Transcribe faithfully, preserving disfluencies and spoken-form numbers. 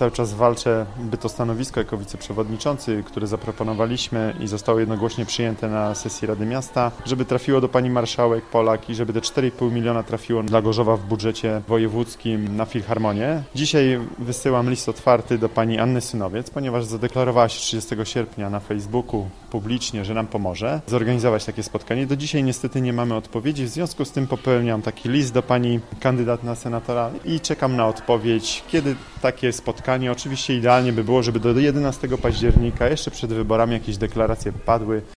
Cały czas walczę, by to stanowisko jako wiceprzewodniczący, które zaproponowaliśmy i zostało jednogłośnie przyjęte na sesji Rady Miasta, żeby trafiło do pani marszałek Polak i żeby te cztery i pół miliona trafiło dla Gorzowa w budżecie wojewódzkim na Filharmonię. Dzisiaj wysyłam list otwarty do pani Anny Synowiec, ponieważ zadeklarowała się trzydziestego sierpnia na Facebooku publicznie, że nam pomoże zorganizować takie spotkanie. Do dzisiaj niestety nie mamy odpowiedzi, w związku z tym popełniam taki list do pani kandydat na senatora i czekam na odpowiedź, kiedy takie spotkanie. Oczywiście idealnie by było, żeby do jedenastego października, jeszcze przed wyborami, jakieś deklaracje padły.